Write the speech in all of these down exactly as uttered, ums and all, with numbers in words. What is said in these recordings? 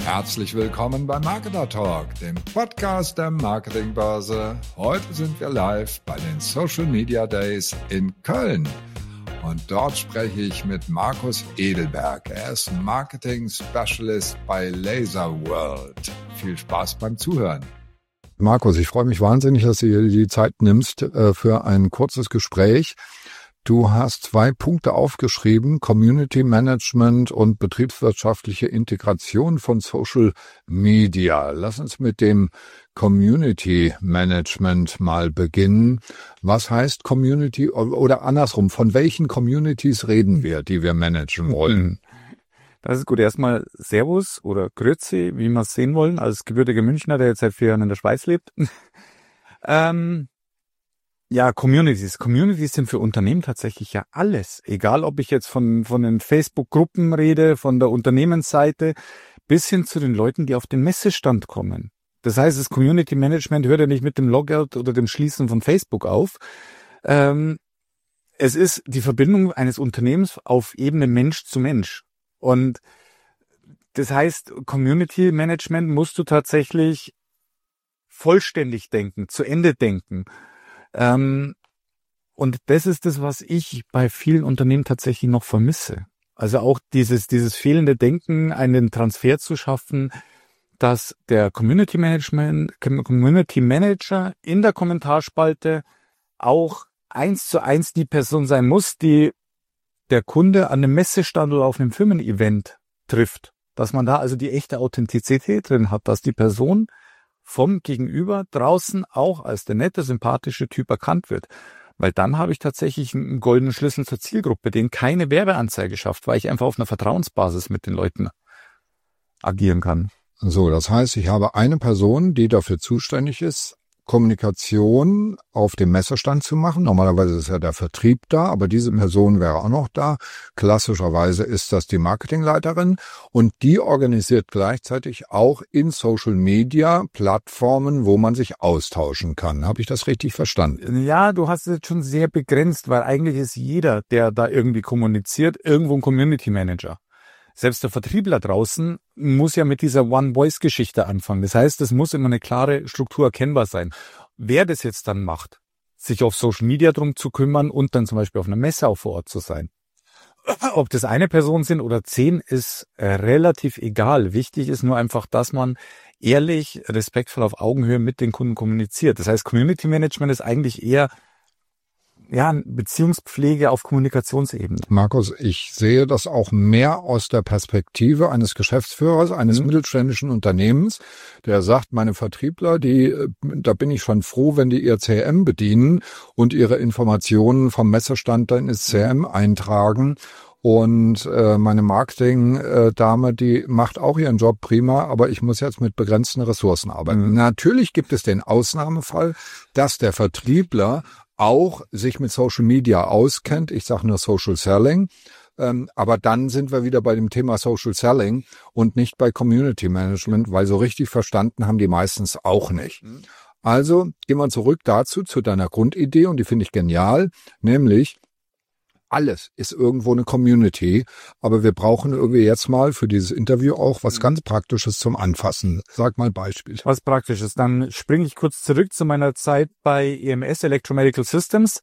Herzlich willkommen bei Marketer Talk, dem Podcast der Marketingbörse. Heute sind wir live bei den Social Media Days in Köln. Und dort spreche ich mit Markus Edelberg. Er ist Marketing Specialist bei Laser World. Viel Spaß beim Zuhören. Markus, ich freue mich wahnsinnig, dass du dir die Zeit nimmst äh, für ein kurzes Gespräch. Du hast zwei Punkte aufgeschrieben, Community Management und betriebswirtschaftliche Integration von Social Media. Lass uns mit dem Community Management mal beginnen. Was heißt Community oder andersrum, von welchen Communities reden wir, die wir managen wollen? Das ist gut. Erstmal Servus oder Grüezi, wie wir es sehen wollen, als gebürtiger Münchner, der jetzt seit vier Jahren in der Schweiz lebt. ähm, Ja, Communities. Communities sind für Unternehmen tatsächlich ja alles. Egal, ob ich jetzt von von den Facebook-Gruppen rede, von der Unternehmensseite, bis hin zu den Leuten, die auf den Messestand kommen. Das heißt, das Community Management hört ja nicht mit dem Logout oder dem Schließen von Facebook auf. Ähm, es ist die Verbindung eines Unternehmens auf Ebene Mensch zu Mensch. Und das heißt, Community Management musst du tatsächlich vollständig denken, zu Ende denken. Ähm, und das ist das, was ich bei vielen Unternehmen tatsächlich noch vermisse. Also auch dieses, dieses fehlende Denken, einen Transfer zu schaffen, dass der Community Management, Community Manager in der Kommentarspalte auch eins zu eins die Person sein muss, die der Kunde an einem Messestand oder auf einem Firmen-Event trifft. Dass man da also die echte Authentizität drin hat, dass die Person vom Gegenüber draußen auch als der nette, sympathische Typ erkannt wird. Weil dann habe ich tatsächlich einen goldenen Schlüssel zur Zielgruppe, den keine Werbeanzeige schafft, weil ich einfach auf einer Vertrauensbasis mit den Leuten agieren kann. So, das heißt, ich habe eine Person, die dafür zuständig ist, Kommunikation auf dem Messestand zu machen. Normalerweise ist ja der Vertrieb da, aber diese Person wäre auch noch da. Klassischerweise ist das die Marketingleiterin und die organisiert gleichzeitig auch in Social Media Plattformen, wo man sich austauschen kann. Habe ich das richtig verstanden? Ja, du hast es jetzt schon sehr begrenzt, weil eigentlich ist jeder, der da irgendwie kommuniziert, irgendwo ein Community Manager. Selbst der Vertriebler draußen muss ja mit dieser One-Voice-Geschichte anfangen. Das heißt, es muss immer eine klare Struktur erkennbar sein. Wer das jetzt dann macht, sich auf Social Media drum zu kümmern und dann zum Beispiel auf einer Messe auch vor Ort zu sein. Ob das eine Person sind oder zehn, ist äh, relativ egal. Wichtig ist nur einfach, dass man ehrlich, respektvoll auf Augenhöhe mit den Kunden kommuniziert. Das heißt, Community Management ist eigentlich eher ja, Beziehungspflege auf Kommunikationsebene. Markus, ich sehe das auch mehr aus der Perspektive eines Geschäftsführers, eines mhm. mittelständischen Unternehmens, der sagt, meine Vertriebler, die, da bin ich schon froh, wenn die ihr C R M bedienen und ihre Informationen vom Messestand dann ins C R M eintragen. Und äh, meine Marketing-Dame, die macht auch ihren Job prima, aber ich muss jetzt mit begrenzten Ressourcen arbeiten. Mhm. Natürlich gibt es den Ausnahmefall, dass der Vertriebler auch sich mit Social Media auskennt. Ich sage nur Social Selling. Ähm, aber dann sind wir wieder bei dem Thema Social Selling und nicht bei Community Management, weil so richtig verstanden haben die meistens auch nicht. Also gehen wir zurück dazu, zu deiner Grundidee und die finde ich genial, nämlich alles ist irgendwo eine Community, aber wir brauchen irgendwie jetzt mal für dieses Interview auch was ganz Praktisches zum Anfassen. Sag mal Beispiel. Was Praktisches. Dann springe ich kurz zurück zu meiner Zeit bei E M S, Electromedical Systems,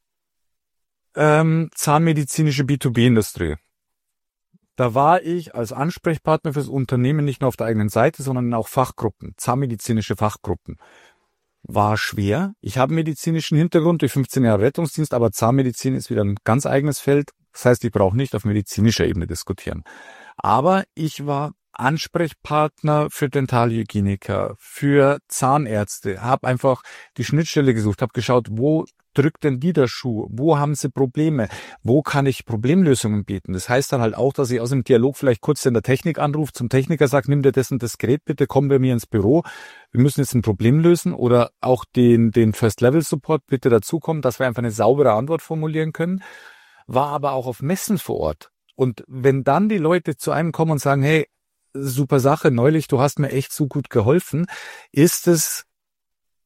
ähm, zahnmedizinische B zwei B-Industrie. Da war ich als Ansprechpartner fürs Unternehmen nicht nur auf der eigenen Seite, sondern auch Fachgruppen, zahnmedizinische Fachgruppen. War schwer. Ich habe medizinischen Hintergrund durch fünfzehn Jahre Rettungsdienst, aber Zahnmedizin ist wieder ein ganz eigenes Feld. Das heißt, ich brauche nicht auf medizinischer Ebene diskutieren. Aber ich war Ansprechpartner für Dentalhygieniker, für Zahnärzte, habe einfach die Schnittstelle gesucht, habe geschaut, wo drückt denn die der Schuh, wo haben sie Probleme, wo kann ich Problemlösungen bieten. Das heißt dann halt auch, dass ich aus dem Dialog vielleicht kurz in der Technik anrufe, zum Techniker sage, nimm dir das und das Gerät bitte, komm bei mir ins Büro, wir müssen jetzt ein Problem lösen oder auch den den First-Level-Support bitte dazukommen, dass wir einfach eine saubere Antwort formulieren können. War aber auch auf Messen vor Ort. Und wenn dann die Leute zu einem kommen und sagen, hey, super Sache, neulich, du hast mir echt so gut geholfen, ist es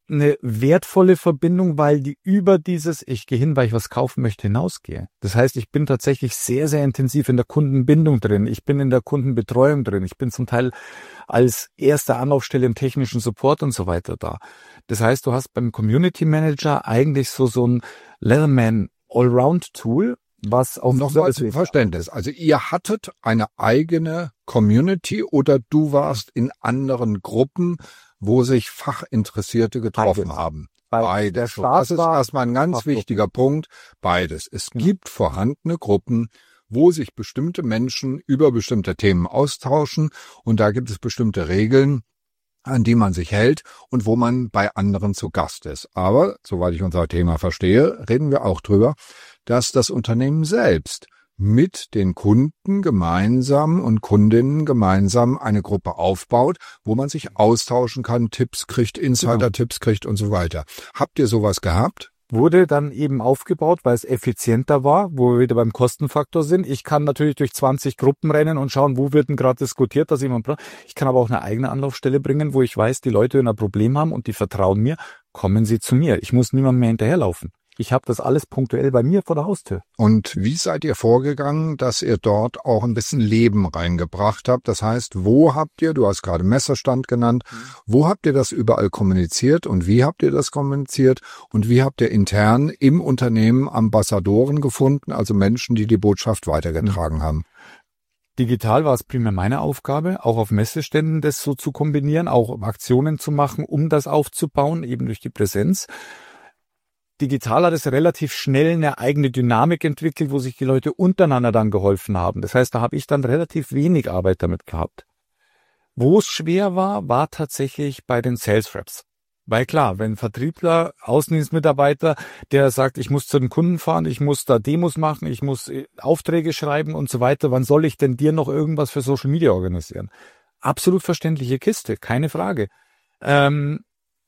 eine wertvolle Verbindung, weil die über dieses, ich gehe hin, weil ich was kaufen möchte, hinausgehe. Das heißt, ich bin tatsächlich sehr, sehr intensiv in der Kundenbindung drin. Ich bin in der Kundenbetreuung drin. Ich bin zum Teil als erste Anlaufstelle im technischen Support und so weiter da. Das heißt, du hast beim Community Manager eigentlich so so ein Leatherman Allround-Tool, was auch nochmal zum Verständnis. Also ihr hattet eine eigene Community oder du warst in anderen Gruppen, wo sich Fachinteressierte getroffen Beides. haben. Beides. Beides. Das ist erstmal ein ganz wichtiger Punkt. Beides. Es gibt vorhandene Gruppen, wo sich bestimmte Menschen über bestimmte Themen austauschen und da gibt es bestimmte Regeln, an die man sich hält und wo man bei anderen zu Gast ist. Aber, soweit ich unser Thema verstehe, reden wir auch drüber, dass das Unternehmen selbst mit den Kunden gemeinsam und Kundinnen gemeinsam eine Gruppe aufbaut, wo man sich austauschen kann, Tipps kriegt, Insider-Tipps kriegt und so weiter. Habt ihr sowas gehabt? Wurde dann eben aufgebaut, weil es effizienter war, wo wir wieder beim Kostenfaktor sind. Ich kann natürlich durch zwanzig Gruppen rennen und schauen, wo wird denn gerade diskutiert, dass jemand braucht. Ich kann aber auch eine eigene Anlaufstelle bringen, wo ich weiß, die Leute, wenn ein Problem haben und die vertrauen mir, kommen sie zu mir. Ich muss niemandem mehr hinterherlaufen. Ich habe das alles punktuell bei mir vor der Haustür. Und wie seid ihr vorgegangen, dass ihr dort auch ein bisschen Leben reingebracht habt? Das heißt, wo habt ihr, du hast gerade Messestand genannt, mhm. wo habt ihr das überall kommuniziert und wie habt ihr das kommuniziert? Und wie habt ihr intern im Unternehmen Ambassadoren gefunden, also Menschen, die die Botschaft weitergetragen mhm. haben? Digital war es primär meine Aufgabe, auch auf Messeständen das so zu kombinieren, auch Aktionen zu machen, um das aufzubauen, eben durch die Präsenz. Digital hat es relativ schnell eine eigene Dynamik entwickelt, wo sich die Leute untereinander dann geholfen haben. Das heißt, da habe ich dann relativ wenig Arbeit damit gehabt. Wo es schwer war, war tatsächlich bei den Sales Reps. Weil klar, wenn ein Vertriebler, Außendienstmitarbeiter, der sagt, ich muss zu den Kunden fahren, ich muss da Demos machen, ich muss Aufträge schreiben und so weiter, wann soll ich denn dir noch irgendwas für Social Media organisieren? Absolut verständliche Kiste, keine Frage. Ähm,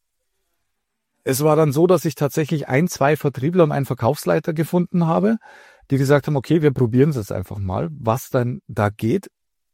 Es war dann so, dass ich tatsächlich ein, zwei Vertriebler und einen Verkaufsleiter gefunden habe, die gesagt haben, okay, wir probieren es jetzt einfach mal, was dann da geht.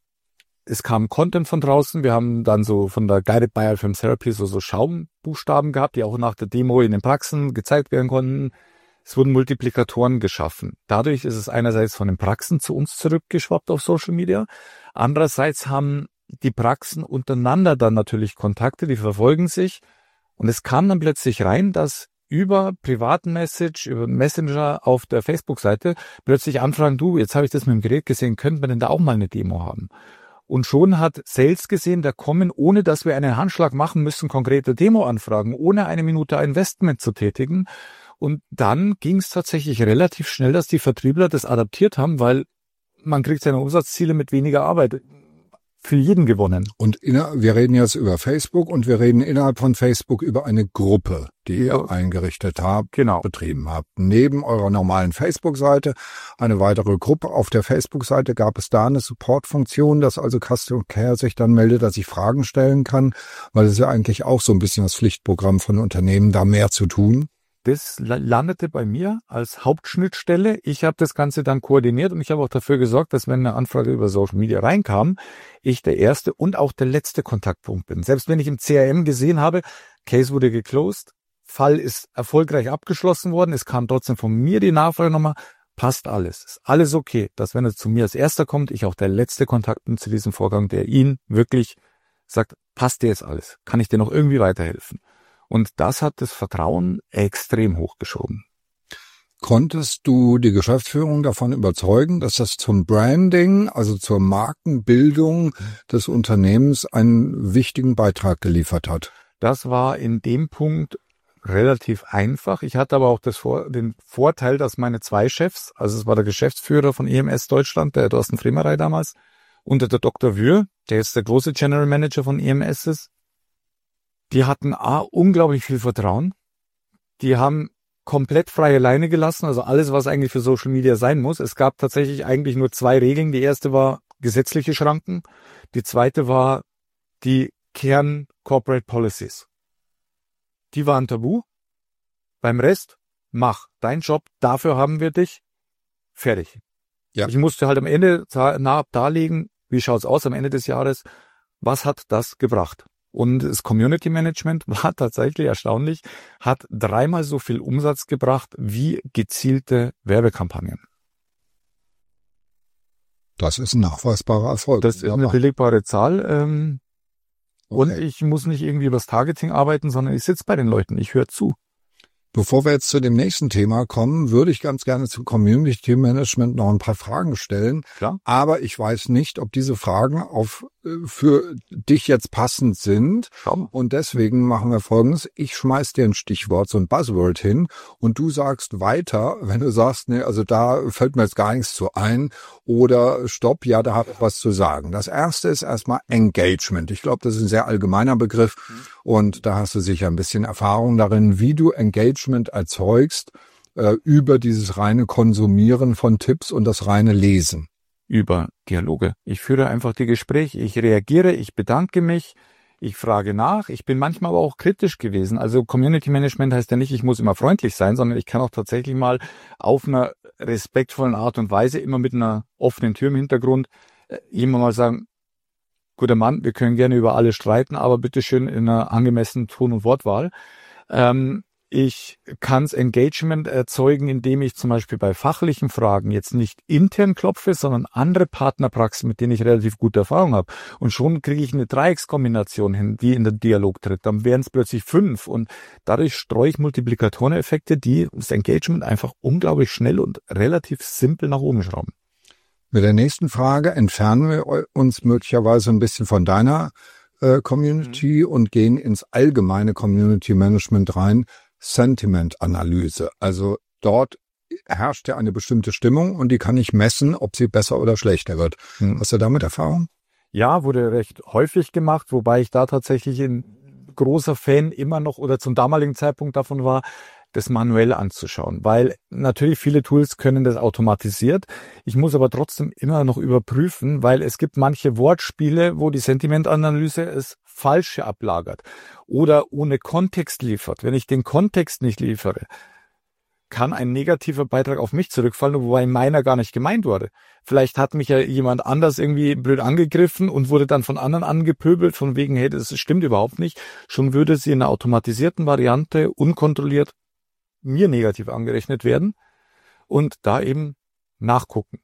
Es kam Content von draußen, wir haben dann so von der Guided Biofilm Therapy so, so Schaumbuchstaben gehabt, die auch nach der Demo in den Praxen gezeigt werden konnten. Es wurden Multiplikatoren geschaffen. Dadurch ist es einerseits von den Praxen zu uns zurückgeschwappt auf Social Media. Andererseits haben die Praxen untereinander dann natürlich Kontakte, die verfolgen sich. Und es kam dann plötzlich rein, dass über privaten Message, über Messenger auf der Facebook-Seite plötzlich anfragen, du, jetzt habe ich das mit dem Gerät gesehen, könnten wir denn da auch mal eine Demo haben? Und schon hat Sales gesehen, da kommen, ohne dass wir einen Handschlag machen müssen, konkrete Demo-Anfragen, ohne eine Minute Investment zu tätigen. Und dann ging es tatsächlich relativ schnell, dass die Vertriebler das adaptiert haben, weil man kriegt seine Umsatzziele mit weniger Arbeit für jeden gewonnen. Und inner, wir reden jetzt über Facebook und wir reden innerhalb von Facebook über eine Gruppe, die ihr ja. eingerichtet habt, genau. betrieben habt. Neben eurer normalen Facebook-Seite eine weitere Gruppe. Auf der Facebook-Seite gab es da eine Support-Funktion, dass also Customer Care sich dann meldet, dass ich Fragen stellen kann, weil es ist ja eigentlich auch so ein bisschen das Pflichtprogramm von Unternehmen, da mehr zu tun. Das landete bei mir als Hauptschnittstelle. Ich habe das Ganze dann koordiniert und ich habe auch dafür gesorgt, dass wenn eine Anfrage über Social Media reinkam, ich der erste und auch der letzte Kontaktpunkt bin. Selbst wenn ich im C R M gesehen habe, Case wurde geclosed, Fall ist erfolgreich abgeschlossen worden, es kam trotzdem von mir die Nachfrage nochmal, passt alles. Ist alles okay, dass wenn er zu mir als erster kommt, ich auch der letzte Kontakt bin zu diesem Vorgang, der ihn wirklich sagt, passt dir jetzt alles? Kann ich dir noch irgendwie weiterhelfen? Und das hat das Vertrauen extrem hochgeschoben. Konntest du die Geschäftsführung davon überzeugen, dass das zum Branding, also zur Markenbildung des Unternehmens einen wichtigen Beitrag geliefert hat? Das war in dem Punkt relativ einfach. Ich hatte aber auch das Vor- den Vorteil, dass meine zwei Chefs, also es war der Geschäftsführer von E M S Deutschland, der Thorsten Fremerey damals, und der Doktor Wür, der jetzt der große General Manager von E M S ist, die hatten A, unglaublich viel Vertrauen. Die haben komplett freie Leine gelassen, also alles, was eigentlich für Social Media sein muss. Es gab tatsächlich eigentlich nur zwei Regeln. Die erste war gesetzliche Schranken. Die zweite war die Kern Corporate Policies. Die waren tabu. Beim Rest, mach deinen Job, dafür haben wir dich. Fertig. Ja. Ich musste halt am Ende nah darlegen, wie schaut's aus am Ende des Jahres, was hat das gebracht? Und das Community Management war tatsächlich erstaunlich, hat dreimal so viel Umsatz gebracht wie gezielte Werbekampagnen. Das ist ein nachweisbarer Erfolg. Das ist eine belegbare Zahl. Ähm, okay. Und ich muss nicht irgendwie übers Targeting arbeiten, sondern ich sitze bei den Leuten, ich höre zu. Bevor wir jetzt zu dem nächsten Thema kommen, würde ich ganz gerne zu Community Management noch ein paar Fragen stellen. Klar. Aber ich weiß nicht, ob diese Fragen auf für dich jetzt passend sind. Schau. Und deswegen machen wir Folgendes. Ich schmeiß dir ein Stichwort, so ein Buzzword hin und du sagst weiter, wenn du sagst, nee, also da fällt mir jetzt gar nichts zu ein oder stopp, ja, da habe ich was zu sagen. Das erste ist erstmal Engagement. Ich glaube, das ist ein sehr allgemeiner Begriff und da hast du sicher ein bisschen Erfahrung darin, wie du Engagement erzeugst äh, über dieses reine Konsumieren von Tipps und das reine Lesen. Über Dialoge. Ich führe einfach die Gespräche, ich reagiere, ich bedanke mich, ich frage nach. Ich bin manchmal aber auch kritisch gewesen. Also Community Management heißt ja nicht, ich muss immer freundlich sein, sondern ich kann auch tatsächlich mal auf einer respektvollen Art und Weise, immer mit einer offenen Tür im Hintergrund, immer mal sagen, guter Mann, wir können gerne über alles streiten, aber bitteschön in einer angemessenen Ton- und Wortwahl. Ähm, Ich kann's Engagement erzeugen, indem ich zum Beispiel bei fachlichen Fragen jetzt nicht intern klopfe, sondern andere Partnerpraxen, mit denen ich relativ gute Erfahrung habe. Und schon kriege ich eine Dreieckskombination hin, die in den Dialog tritt. Dann wären es plötzlich fünf. Und dadurch streue ich Multiplikatoreneffekte, die das Engagement einfach unglaublich schnell und relativ simpel nach oben schrauben. Mit der nächsten Frage entfernen wir uns möglicherweise ein bisschen von deiner äh, Community mhm. und gehen ins allgemeine Community Management rein. Sentiment-Analyse. Also dort herrscht ja eine bestimmte Stimmung und die kann ich messen, ob sie besser oder schlechter wird. Hm. Hast du damit Erfahrung? Ja, wurde recht häufig gemacht, wobei ich da tatsächlich ein großer Fan immer noch oder zum damaligen Zeitpunkt davon war, das manuell anzuschauen, weil natürlich viele Tools können das automatisiert. Ich muss aber trotzdem immer noch überprüfen, weil es gibt manche Wortspiele, wo die Sentimentanalyse es Falsche ablagert oder ohne Kontext liefert. Wenn ich den Kontext nicht liefere, kann ein negativer Beitrag auf mich zurückfallen, wobei meiner gar nicht gemeint wurde. Vielleicht hat mich ja jemand anders irgendwie blöd angegriffen und wurde dann von anderen angepöbelt, von wegen, hey, das stimmt überhaupt nicht. Schon würde sie in einer automatisierten Variante unkontrolliert mir negativ angerechnet werden und da eben nachgucken.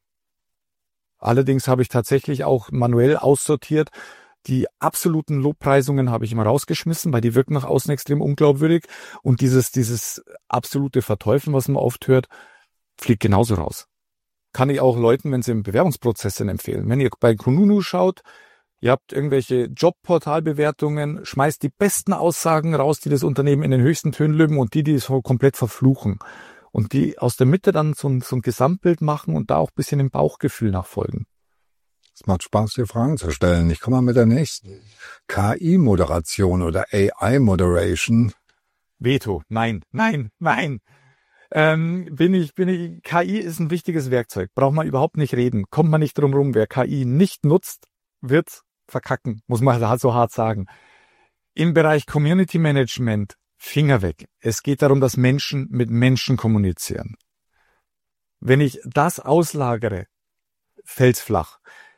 Allerdings habe ich tatsächlich auch manuell aussortiert. Die absoluten Lobpreisungen habe ich immer rausgeschmissen, weil die wirken nach außen extrem unglaubwürdig. Und dieses, dieses absolute Verteufeln, was man oft hört, fliegt genauso raus. Kann ich auch Leuten, wenn sie im Bewerbungsprozess sind, empfehlen. Wenn ihr bei Kununu schaut, ihr habt irgendwelche Jobportalbewertungen, schmeißt die besten Aussagen raus, die das Unternehmen in den höchsten Tönen loben und die, die es komplett verfluchen. Und die aus der Mitte dann so ein, so ein Gesamtbild machen und da auch ein bisschen im Bauchgefühl nachfolgen. Es macht Spaß, dir Fragen zu stellen. Ich komme mal mit der nächsten. K I-Moderation oder A I-Moderation. Veto. Nein, nein, nein. Ähm, bin ich, bin ich, K I ist ein wichtiges Werkzeug. Braucht man überhaupt nicht reden. Kommt man nicht drum rum. Wer K I nicht nutzt, wird verkacken. Muss man so hart sagen. Im Bereich Community Management, Finger weg. Es geht darum, dass Menschen mit Menschen kommunizieren. Wenn ich das auslagere, fällt's flach.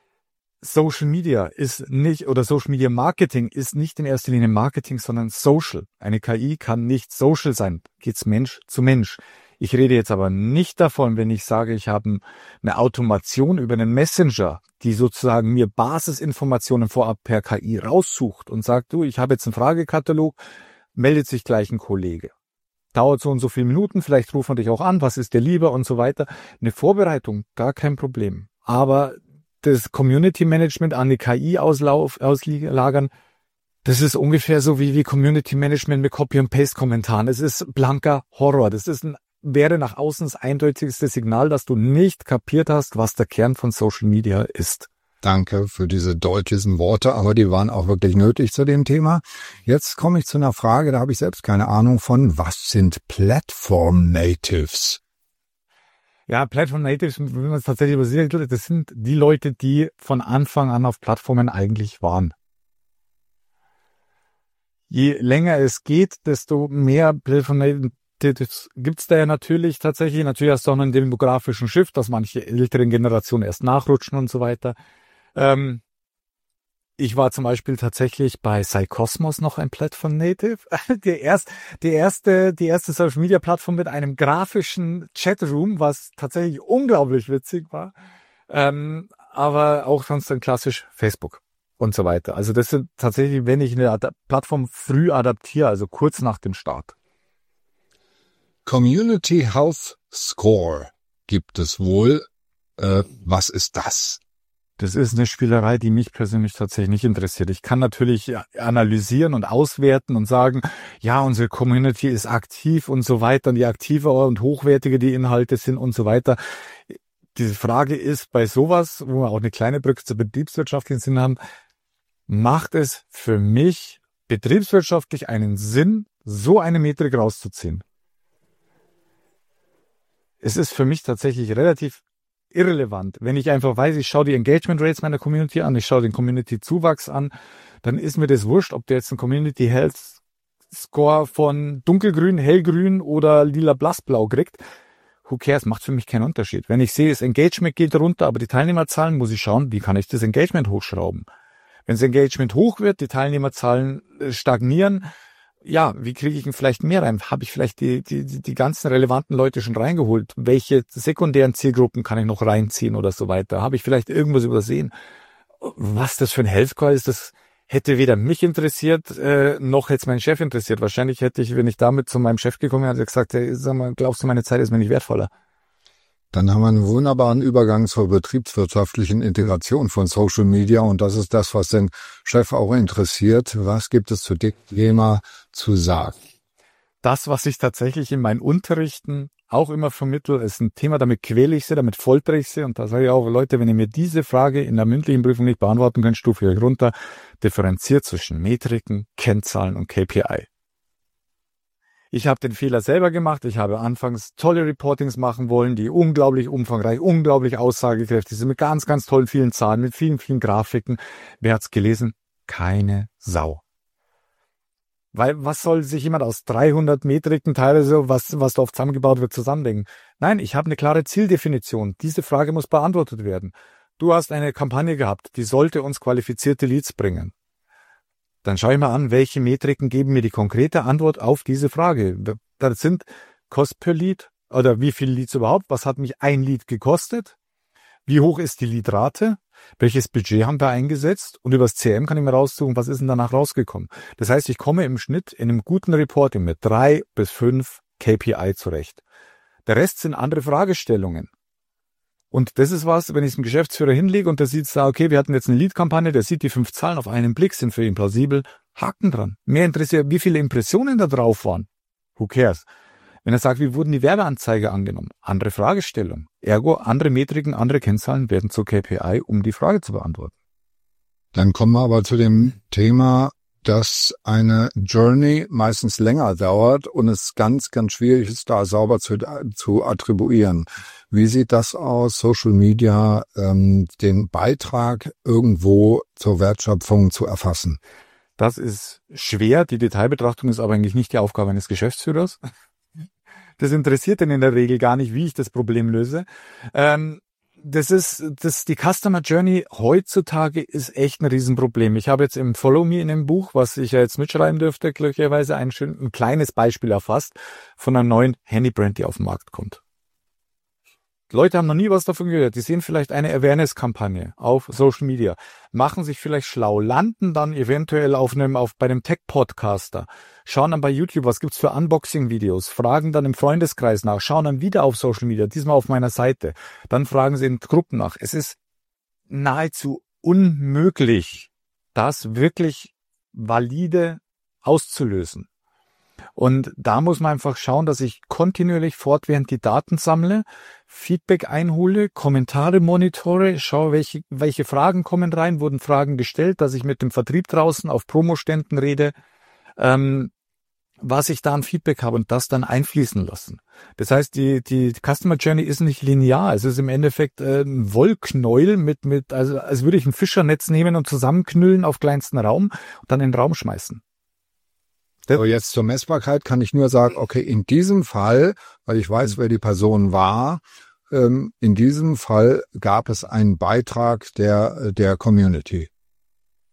Social Media ist nicht, oder Social Media Marketing ist nicht in erster Linie Marketing, sondern Social. Eine K I kann nicht Social sein. Geht's Mensch zu Mensch. Ich rede jetzt aber nicht davon, wenn ich sage, ich habe eine Automation über einen Messenger, die sozusagen mir Basisinformationen vorab per K I raussucht und sagt, du, ich habe jetzt einen Fragekatalog, meldet sich gleich ein Kollege. Dauert so und so viele Minuten, vielleicht ruft man dich auch an, was ist dir lieber und so weiter. Eine Vorbereitung, gar kein Problem. Aber das Community Management an die K I auslauf, auslagern, das ist ungefähr so wie, wie Community Management mit Copy- und Paste-Kommentaren. Es ist blanker Horror. Das ist ein, wäre nach außen das eindeutigste Signal, dass du nicht kapiert hast, was der Kern von Social Media ist. Danke für diese deutlichen Worte, aber die waren auch wirklich nötig zu dem Thema. Jetzt komme ich zu einer Frage, da habe ich selbst keine Ahnung von. Was sind Platform Natives? Ja, Platform Natives, wenn man es tatsächlich übersieht, das sind die Leute, die von Anfang an auf Plattformen eigentlich waren. Je länger es geht, desto mehr Platform Natives gibt's da ja natürlich tatsächlich. Natürlich hast du auch einen demografischen Shift, dass manche älteren Generationen erst nachrutschen und so weiter. Ähm, Ich war zum Beispiel tatsächlich bei Psycosmos noch ein Plattform Native. Der erst, die erste, die erste Social Media Plattform mit einem grafischen Chatroom, was tatsächlich unglaublich witzig war. Ähm, aber auch sonst dann klassisch Facebook und so weiter. Also das sind tatsächlich, wenn ich eine Ad- Plattform früh adaptiere, also kurz nach dem Start. Community Health Score gibt es wohl. Äh, was ist das? Das ist eine Spielerei, die mich persönlich tatsächlich nicht interessiert. Ich kann natürlich analysieren und auswerten und sagen, ja, unsere Community ist aktiv und so weiter, und je aktiver und hochwertiger die Inhalte sind und so weiter. Diese Frage ist bei sowas, wo wir auch eine kleine Brücke zur betriebswirtschaftlichen Sinn haben, macht es für mich betriebswirtschaftlich einen Sinn, so eine Metrik rauszuziehen? Es ist für mich tatsächlich relativ irrelevant. Wenn ich einfach weiß, ich schaue die Engagement Rates meiner Community an, ich schaue den Community-Zuwachs an, dann ist mir das wurscht, ob der jetzt einen Community Health Score von dunkelgrün, hellgrün oder lila blassblau kriegt. Who cares? Macht für mich keinen Unterschied. Wenn ich sehe, das Engagement geht runter, aber die Teilnehmerzahlen, muss ich schauen, wie kann ich das Engagement hochschrauben? Wenn das Engagement hoch wird, die Teilnehmerzahlen stagnieren, ja, wie kriege ich ihn vielleicht mehr rein? Habe ich vielleicht die, die, die ganzen relevanten Leute schon reingeholt? Welche sekundären Zielgruppen kann ich noch reinziehen oder so weiter? Habe ich vielleicht irgendwas übersehen? Was das für ein Health Score ist, das hätte weder mich interessiert, äh, noch hätte es meinen Chef interessiert. Wahrscheinlich hätte ich, wenn ich damit zu meinem Chef gekommen wäre, hätte ich gesagt, hey, sag mal, glaubst du, meine Zeit ist mir nicht wertvoller? Dann haben wir einen wunderbaren Übergang zur betriebswirtschaftlichen Integration von Social Media, und das ist das, was den Chef auch interessiert. Was gibt es zu dem Thema zu sagen? Das, was ich tatsächlich in meinen Unterrichten auch immer vermittle, ist ein Thema, damit quäle ich sie, damit foltere ich sie, und da sage ich auch, Leute, wenn ihr mir diese Frage in der mündlichen Prüfung nicht beantworten könnt, stufe ich euch runter, differenziert zwischen Metriken, Kennzahlen und K P I. Ich habe den Fehler selber gemacht. Ich habe anfangs tolle Reportings machen wollen, die unglaublich umfangreich, unglaublich aussagekräftig sind, mit ganz, ganz tollen vielen Zahlen, mit vielen, vielen Grafiken. Wer hat's gelesen? Keine Sau. Weil was soll sich jemand aus dreihundert Metriken, teilweise, was, was da oft zusammengebaut wird, zusammendenken? Nein, ich habe eine klare Zieldefinition. Diese Frage muss beantwortet werden. Du hast eine Kampagne gehabt, die sollte uns qualifizierte Leads bringen. Dann schaue ich mal an, welche Metriken geben mir die konkrete Antwort auf diese Frage. Das sind Cost per Lead oder wie viele Leads überhaupt, was hat mich ein Lead gekostet, wie hoch ist die Leadrate, welches Budget haben wir eingesetzt, und über das C R M kann ich mir raussuchen, was ist denn danach rausgekommen. Das heißt, ich komme im Schnitt in einem guten Reporting mit drei bis fünf K P I zurecht. Der Rest sind andere Fragestellungen. Und das ist was, wenn ich es dem Geschäftsführer hinlege und der sieht, da, okay, wir hatten jetzt eine Lead-Kampagne, der sieht die fünf Zahlen auf einen Blick, sind für ihn plausibel, Haken dran. Mehr interessiert, wie viele Impressionen da drauf waren. Who cares? Wenn er sagt, wie wurden die Werbeanzeige angenommen? Andere Fragestellung. Ergo, andere Metriken, andere Kennzahlen werden zur K P I, um die Frage zu beantworten. Dann kommen wir aber zu dem Thema, dass eine Journey meistens länger dauert und es ganz, ganz schwierig ist, da sauber zu, zu attribuieren. Wie sieht das aus, Social Media, ähm, den Beitrag irgendwo zur Wertschöpfung zu erfassen? Das ist schwer. Die Detailbetrachtung ist aber eigentlich nicht die Aufgabe eines Geschäftsführers. Das interessiert ihn in der Regel gar nicht, wie ich das Problem löse. Ähm, Das ist, das, die Customer Journey heutzutage ist echt ein Riesenproblem. Ich habe jetzt im Follow Me in dem Buch, was ich ja jetzt mitschreiben dürfte, glücklicherweise ein, schön, ein kleines Beispiel erfasst von einer neuen Handybrand, die auf den Markt kommt. Leute haben noch nie was davon gehört. Die sehen vielleicht eine Awareness-Kampagne auf Social Media, machen sich vielleicht schlau, landen dann eventuell auf einem, auf, bei einem Tech-Podcaster, schauen dann bei YouTube, was gibt's für Unboxing-Videos, fragen dann im Freundeskreis nach, schauen dann wieder auf Social Media, diesmal auf meiner Seite. Dann fragen sie in Gruppen nach. Es ist nahezu unmöglich, das wirklich valide auszulösen. Und da muss man einfach schauen, dass ich kontinuierlich fortwährend die Daten sammle, Feedback einhole, Kommentare monitore, schaue, welche, welche Fragen kommen rein, wurden Fragen gestellt, dass ich mit dem Vertrieb draußen auf Promoständen rede, ähm, was ich da an Feedback habe und das dann einfließen lassen. Das heißt, die, die Customer Journey ist nicht linear. Es ist im Endeffekt äh, ein Wollknäuel mit, mit, also als würde ich ein Fischernetz nehmen und zusammenknüllen auf kleinsten Raum und dann in den Raum schmeißen. So, jetzt zur Messbarkeit kann ich nur sagen, okay, in diesem Fall, weil ich weiß, wer die Person war, ähm, in diesem Fall gab es einen Beitrag der, der Community.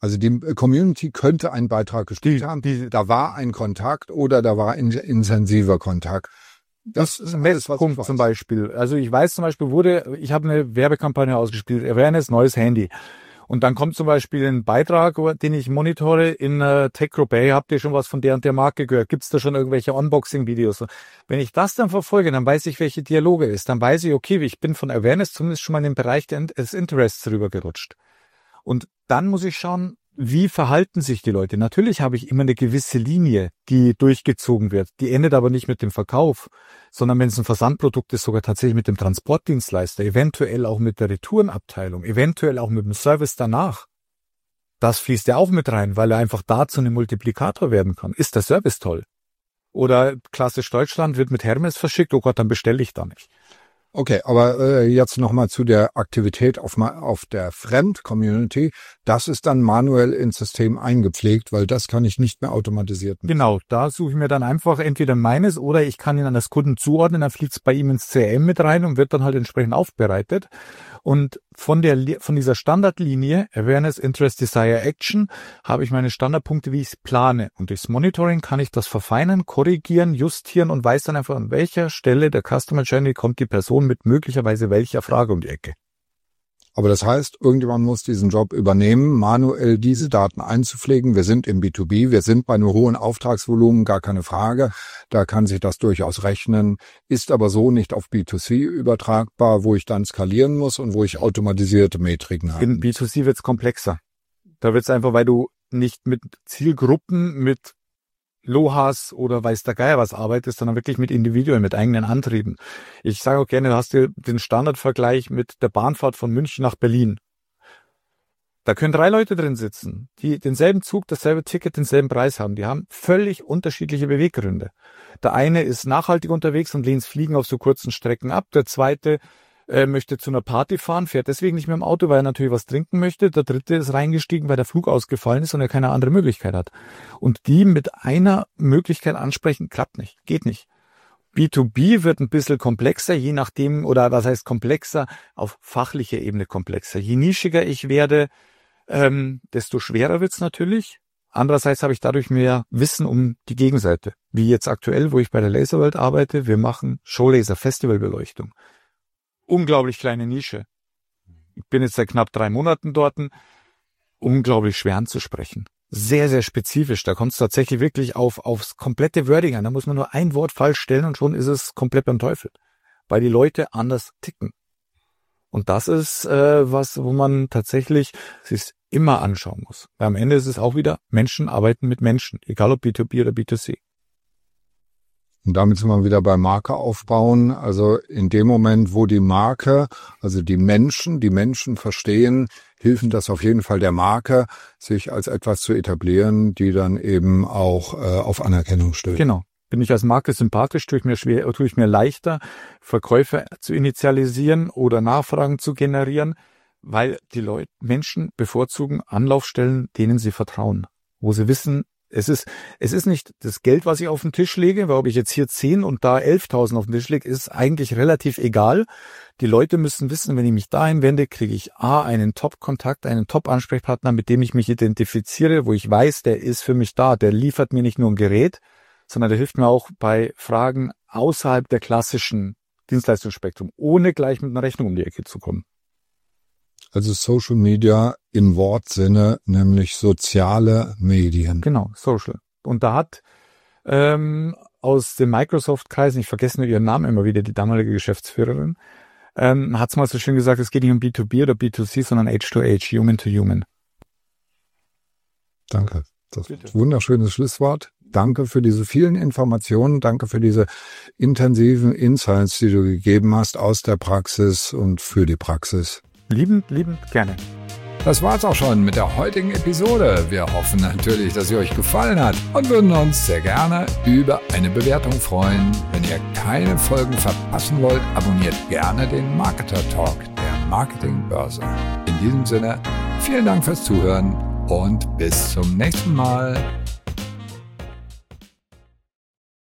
Also die Community könnte einen Beitrag gespielt haben. Die, da war ein Kontakt oder da war ein intensiver Kontakt. Das ist ein Messpunkt zum Beispiel. Also ich weiß zum Beispiel, wurde, ich habe eine Werbekampagne ausgespielt, Awareness, neues Handy. Und dann kommt zum Beispiel ein Beitrag, den ich monitore in uh, TechGroup. Hey, habt ihr schon was von der und der Marke gehört? Gibt es da schon irgendwelche Unboxing-Videos? Wenn ich das dann verfolge, dann weiß ich, welche Dialoge ist. Dann weiß ich, okay, ich bin von Awareness zumindest schon mal in den Bereich des Interests rübergerutscht. Und dann muss ich schauen, wie verhalten sich die Leute? Natürlich habe ich immer eine gewisse Linie, die durchgezogen wird. Die endet aber nicht mit dem Verkauf, sondern wenn es ein Versandprodukt ist, sogar tatsächlich mit dem Transportdienstleister, eventuell auch mit der Retourenabteilung, eventuell auch mit dem Service danach. Das fließt ja auch mit rein, weil er einfach dazu ein Multiplikator werden kann. Ist der Service toll? Oder klassisch Deutschland wird mit Hermes verschickt, oh Gott, dann bestelle ich da nicht. Okay, aber äh, jetzt nochmal zu der Aktivität auf, auf der Fremd-Community. Das ist dann manuell ins System eingepflegt, weil das kann ich nicht mehr automatisiert machen. Genau, da suche ich mir dann einfach entweder meines oder ich kann ihn an das Kunden zuordnen, dann fliegt es bei ihm ins C R M mit rein und wird dann halt entsprechend aufbereitet. Und von der von dieser Standardlinie Awareness, Interest, Desire, Action habe ich meine Standardpunkte, wie ich es plane. Und durchs Monitoring kann ich das verfeinern, korrigieren, justieren und weiß dann einfach, an welcher Stelle der Customer Journey kommt die Person mit möglicherweise welcher Frage um die Ecke. Aber das heißt, irgendjemand muss diesen Job übernehmen, manuell diese Daten einzupflegen. Wir sind im B zwei B, wir sind bei einem hohen Auftragsvolumen, gar keine Frage. Da kann sich das durchaus rechnen, ist aber so nicht auf B zwei C übertragbar, wo ich dann skalieren muss und wo ich automatisierte Metriken habe. In B zwei C wird es komplexer. Da wird es einfach, weil du nicht mit Zielgruppen, mit Lohas oder weiß der Geier was arbeitest, sondern wirklich mit Individuen, mit eigenen Antrieben. Ich sage auch gerne, du hast dir den Standardvergleich mit der Bahnfahrt von München nach Berlin. Da können drei Leute drin sitzen, die denselben Zug, dasselbe Ticket, denselben Preis haben. Die haben völlig unterschiedliche Beweggründe. Der eine ist nachhaltig unterwegs und lehnt das Fliegen auf so kurzen Strecken ab. Der zweite äh, möchte zu einer Party fahren, fährt deswegen nicht mehr im Auto, weil er natürlich was trinken möchte. Der dritte ist reingestiegen, weil der Flug ausgefallen ist und er keine andere Möglichkeit hat. Und die mit einer Möglichkeit ansprechen, klappt nicht, geht nicht. B zwei B wird ein bisschen komplexer, je nachdem, oder was heißt komplexer, auf fachlicher Ebene komplexer. Je nischiger ich werde, ähm, desto schwerer wird's natürlich. Andererseits habe ich dadurch mehr Wissen um die Gegenseite. Wie jetzt aktuell, wo ich bei der Laserwelt arbeite, wir machen Showlaser, Festivalbeleuchtung. Unglaublich kleine Nische. Ich bin jetzt seit knapp drei Monaten dort. Unglaublich schwer anzusprechen. Sehr, sehr spezifisch. Da kommt es tatsächlich wirklich auf aufs komplette Wording an. Da muss man nur ein Wort falsch stellen und schon ist es komplett beim Teufel. Weil die Leute anders ticken. Und das ist äh, was, wo man tatsächlich sich immer anschauen muss. Weil am Ende ist es auch wieder, Menschen arbeiten mit Menschen. Egal ob B zwei B oder B zwei C. Und damit sind wir wieder bei Marke aufbauen. Also in dem Moment, wo die Marke, also die Menschen, die Menschen verstehen, hilft das auf jeden Fall der Marke, sich als etwas zu etablieren, die dann eben auch äh, auf Anerkennung stößt. Genau. Bin ich als Marke sympathisch, tue ich mir schwer, tue ich mir leichter, Verkäufe zu initialisieren oder Nachfragen zu generieren, weil die Leute, Menschen bevorzugen Anlaufstellen, denen sie vertrauen, wo sie wissen, Es ist, es ist nicht das Geld, was ich auf den Tisch lege, weil ob ich jetzt hier zehn und da elftausend auf den Tisch lege, ist eigentlich relativ egal. Die Leute müssen wissen, wenn ich mich dahin wende, kriege ich A, einen Top-Kontakt, einen Top-Ansprechpartner, mit dem ich mich identifiziere, wo ich weiß, der ist für mich da. Der liefert mir nicht nur ein Gerät, sondern der hilft mir auch bei Fragen außerhalb der klassischen Dienstleistungsspektrum, ohne gleich mit einer Rechnung um die Ecke zu kommen. Also Social Media im Wortsinne, nämlich soziale Medien. Genau, Social. Und da hat ähm, aus den Microsoft-Kreisen, ich vergesse nur ihren Namen immer wieder, die damalige Geschäftsführerin, ähm, hat es mal so schön gesagt, es geht nicht um B zwei B oder B zwei C, sondern H to H, Human to Human. Danke. Das ist ein wunderschönes Schlusswort. Danke für diese vielen Informationen. Danke für diese intensiven Insights, die du gegeben hast aus der Praxis und für die Praxis. Liebend, liebend gerne. Das war's auch schon mit der heutigen Episode. Wir hoffen natürlich, dass sie euch gefallen hat und würden uns sehr gerne über eine Bewertung freuen. Wenn ihr keine Folgen verpassen wollt, abonniert gerne den Marketer Talk der Marketingbörse. In diesem Sinne, vielen Dank fürs Zuhören und bis zum nächsten Mal.